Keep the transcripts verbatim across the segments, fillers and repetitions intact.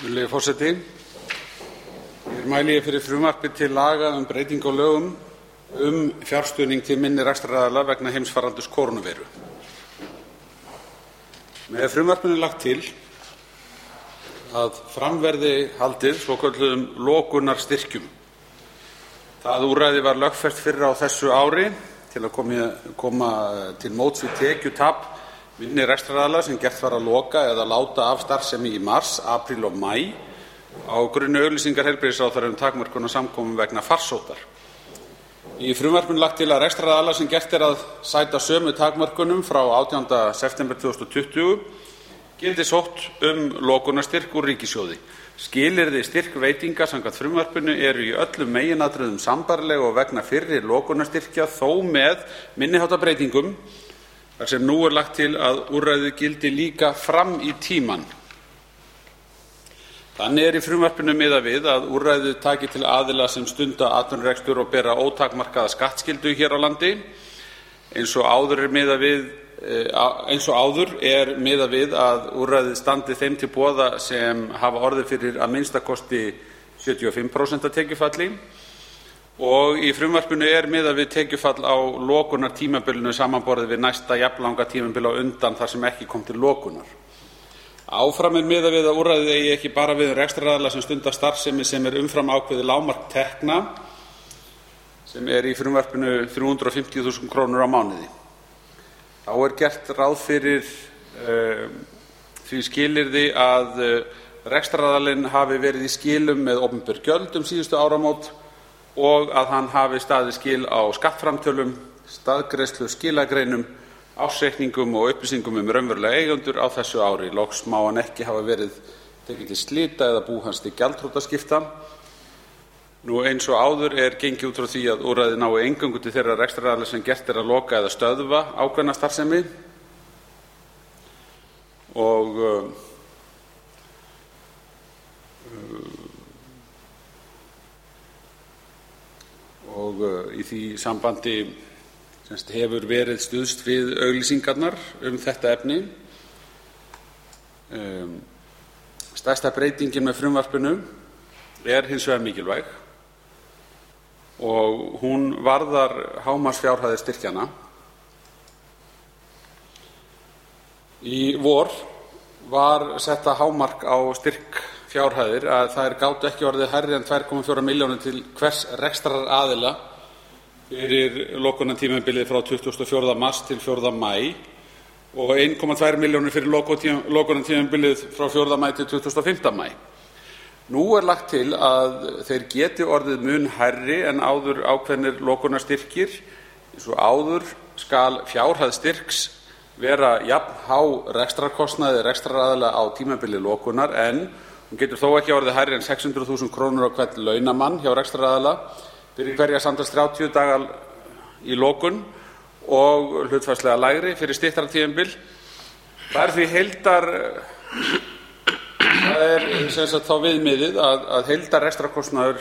Virðulegi forseti. Hér mæli ég fyrir frumvarpi til laga um breytingu á lögum um fjárstuðning til minni rekstraraðila vegna heimsfaraldurs kórónuveiru. Með frumvarpinu er lagt til að fram verði haldið svokölluðum lokunarstyrkjum. Það úrræði var lögfest fyrr á þessu ári til að koma, koma til móts við tekjutap minni rekstraraðila sem gert var að loka eða láta af starfsemi í mars, apríl og maí á grunni auglýsingar heilbrigðisráðherra um takmörkun á samkomum vegna farsóttar. Í frumvarpinu er lagt til að rekstraraðilar sem gert er að sæta sömu takmörkunum frá átjánda september tvö þúsund og tuttugu geti sótt um lokunarstyrk úr ríkissjóði. Skilyrði styrkveitinga samkvæmt frumvarpinu eru í öllum meginatriðum sambærileg og vegna fyrri lokunarstyrkja, þó með minni háttar breytingum, þar sem nú er lagt til að úrræðið gildi líka fram í tímann. Þannig er í frumvarpinu miðað við að úrræðið taki til aðila sem stunda atvinnurekstur og bera ótakmarkaða skattskyldu hér á landi. Eins og áður er miðað við, eins og áður er miðað við að úrræðið standi þeim til boða sem hafa orðið fyrir að minnsta kosti sjötíu og fimm prósent tekjufalli. Og í frumvarpinu er miðað við tekjufall á lokunartímabilinu samanborið við næsta jafnlanga tímabil á undan þar sem ekki kom til lokunar. Áfram er miðað við að úrræðið eigi ekki bara við rekstraraðila sem stunda starfsemi sem er umfram ákveðið lágmark tekna, sem er í frumvarpinu þrjú hundruð og fimmtíu þúsund krónur á mánuði. Þá er gert ráð fyrir uh, því skilyrði að uh, rekstraraðilinn hafi verið í skilum með opinber gjöld um síðustu áramót og að hann hafi staðið skil á skattframtölum, staðgreiðslu skilagreinum, ársreikningum og upplýsingum um raunverulega eigendur á þessu ári. Loks má hann ekki hafa verið tekið til slita eða bú hans til gjaldþrotaskipta. Nú eins og áður er gengið út frá því að úrræðið nái eingöngu til þeirra rekstraraðila sem gert er að loka eða stöðva ákveðna starfsemi og uh, og í því sambandi semst hefur verið stuðst við auglýsingarnar um þetta efni. Um, stærsta breytingin með frumvarpinu er hins vegar mikilvæg og hún varðar hámarksfjárhæðir styrkjanna. Í vor var setta hámark á styrkfjárhæðir að þær gátu ekki orðið hærri en tvö komma fjórar milljónir til hvers rekstraraðila fyrir lokunartímabilið frá tuttugasta og fjórða mars til fjórða maí og eitt komma tvær milljónir fyrir lokunartímabilið frá fjórða maí til tuttugasta og fimmta maí. Nú er lagt til að þeir geti orðið mun hærri en áður ákveðnir lokunarstyrkir. Eins og áður skal fjárhæð styrks vera jafn há rekstrarkostnaði rekstraraðila á tímabili lokunar en hún getur þó ekki orðið hærri en sex hundruð þúsund krónur á hvern launamann hjá rekstraraðila fyrir hverja samtals þrjátíu daga í lokun og hlutfallslega lægri fyrir styttra tímabil. Það er því heildar það er sem sagt þá viðmiðið að, að heildar rekstrarkostnaður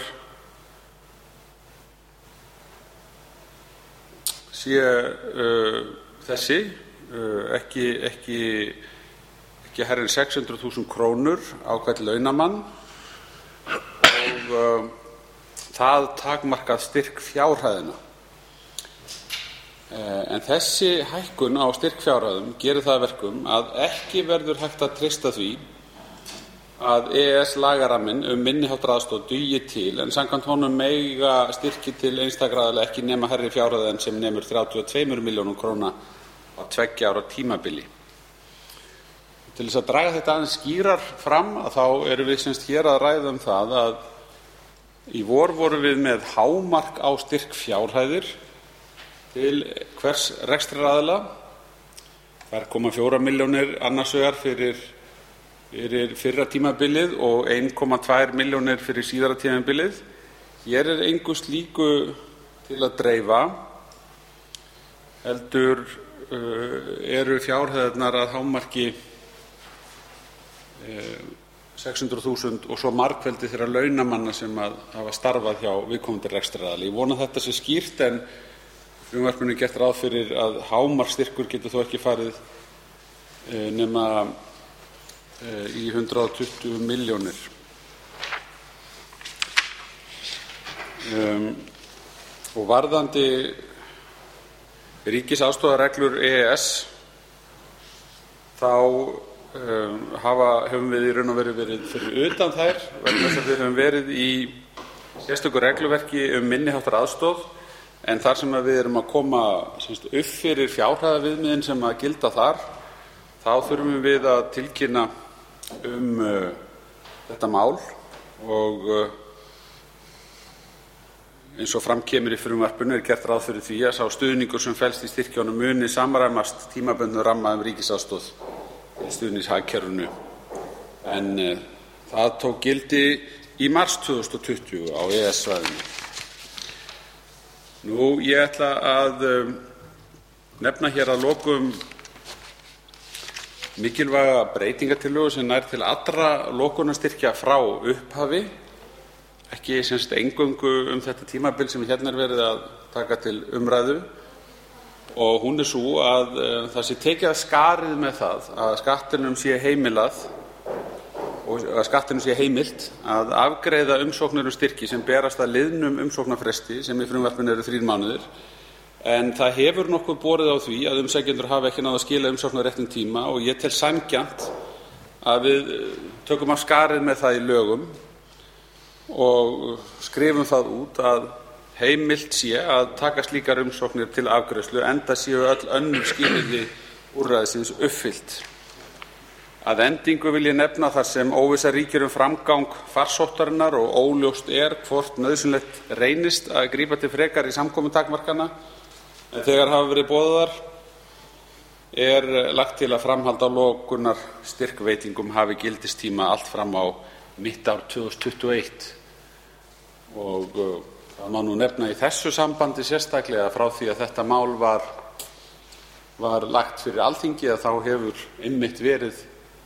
sé uh, þessi uh, ekki ekki ekki hærri en sex hundruð þúsund krónur á hvern launamann og uh, það takmarkað styrkfjárhæðina. En þessi hækkun á styrkfjárhæðum gerir það að verkum að ekki verður hægt að treysta því að E E S-lagaramminn um minni háttar aðstoð dugi til en samkvæmt honum mega styrki til einstakra aðila ekki nema hærri fjárhæð en sem nemur þrjátíu og tvær milljónir króna á tveggja ára tímabili. Til þess að draga þetta aðeins skýrar fram að þá erum við semst hér að ræða um það að í vor vorum við með hámark á styrkfjárhæðir til hvers rekstraraðila. tvö komma fjórar milljónir annars vegar fyrir, fyrir fyrra tímabilið og eitt komma tvær milljónir fyrir síðara tímabilið. Hér er engu slíku til að dreifa, heldur uh, eru fjárhæðirnar að hámarki uh, sex hundruð þúsund og svo margfeldi þeirra launamanna sem að hafa starfað hjá viðkomandi rekstraraðili. Ég vona að þetta sé skýrt en frumvarpinu er gert ráð fyrir að hámarksstyrkur getur þó ekki farið nema í hundrað og tuttugu milljónir. Um, og varðandi ríkisaðstoðarreglur E E S þá um, hafa, höfum við í raun og veru verið fyrir utan þær vegna þess að við höfum verið í sérstöku regluverki um minni háttar aðstoð, en þar sem við erum að koma semst upp fyrir fjárhæðaviðmiðin sem að gilda þar, þá þurfum við að tilkynna um uh, þetta mál og uh, eins og fram kemur í frumvarpinu er gert ráð fyrir því að sá stuðningur sem felst í styrkjunum muni samræmast tímabundnum ramma um ríkisaðstoð til stuðnings hagkerfinu, en uh, það tók gildi í mars tvö þúsund og tuttugu á E E S-svæðinu. Nú, ég ætla að um, nefna hér að lokum mikilvæga breytingartillögu sem nær til allra lokunarstyrkja frá upphafi, ekki semst eingöngu um þetta tímabil sem hérna er verið að taka til umræðu, og hún er sú að uh, það sé tekið af skarið með það að skattinum sé heimilað og að skattinum sé heimilt að afgreiða umsóknir um styrki sem berast að liðnum umsóknarfresti sem í frumvarpinu eru þrír mánuðir, en það hefur nokkuð borið á því að umsækjendur hafa ekki náð að skila umsókn á réttum tíma, og ég tel sanngjarnt að við tökum af skarið með það í lögum og skrifum það út að heimilt sé að taka slíkar umsóknir til afgreiðslu enda séu öll önnur skilyrði úrræðisins uppfyllt. Að endingu vil ég nefna þar sem óvissa ríkir um framgang farsóttarinnar og óljóst er hvort nauðsynlegt reynist að grípa til frekari samkomutakmarkana en þegar hafa verið boðaðar, er lagt til að framhald á lokunar styrkveitingum hafi gildistíma allt fram á mitt ár tvö þúsund tuttugu og eitt. Og uh, það má nú nefna í þessu sambandi sérstaklega frá því að þetta mál var, var lagt fyrir Alþingi að þá hefur einmitt verið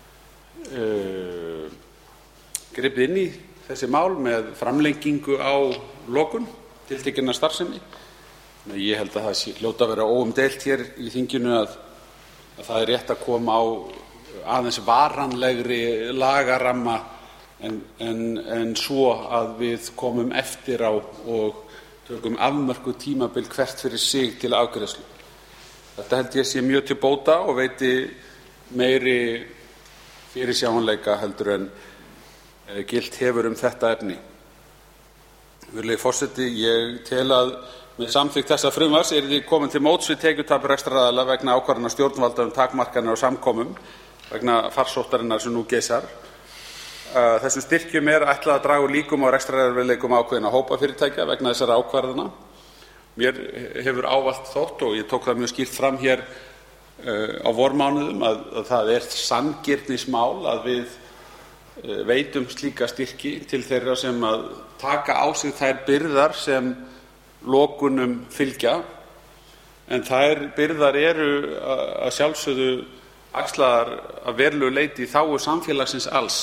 uh, gripið inn í þessi mál með framlengingu á lokun tiltekinnar starfsemi. Ég held að það sé hljóta að vera óumdeilt hér í þinginu að, að það er rétt að koma á aðeins varanlegri lagaramma En, en, en svo að við komum eftir á og tökum afmörkuð tímabil hvert fyrir sig til afgreiðslu. Þetta held ég sé mjög til bóta og veiti meiri fyrirsjáanleika heldur en e, gilt hefur um þetta efni. Virðulegi forseti, ég tel að með samþykkt þessa frumvarps yrði komin til móts við tekjutap rekstraraðila vegna ákvarðana stjórnvalda um takmarkanir á samkomum vegna farsóttarinnar sem nú geisar. Þessum styrkjum er ætlað að draga úr líkum á rekstrarerfiðleikum ákveðinna hópa fyrirtækja vegna þessara ákvarðana. Mér hefur ávallt þótt, og ég tók það mjög skýrt fram hér á vormánuðum, að, að það er sanngirnismál að við veitum slíka styrki til þeirra sem að taka á sig þær byrðar sem lokunum fylgja, en þær byrðar eru að sjálfsögðu axlaðar að verulegu leyti í þágu samfélagsins alls.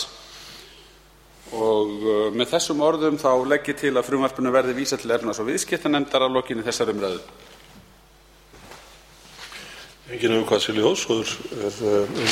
Og með þessum orðum þá legg ég til að frumvarpinu verði vísað til efnahags- og viðskiptanefndar að lokinni þessari umræðu. Enginn hefur hvað til ljós og er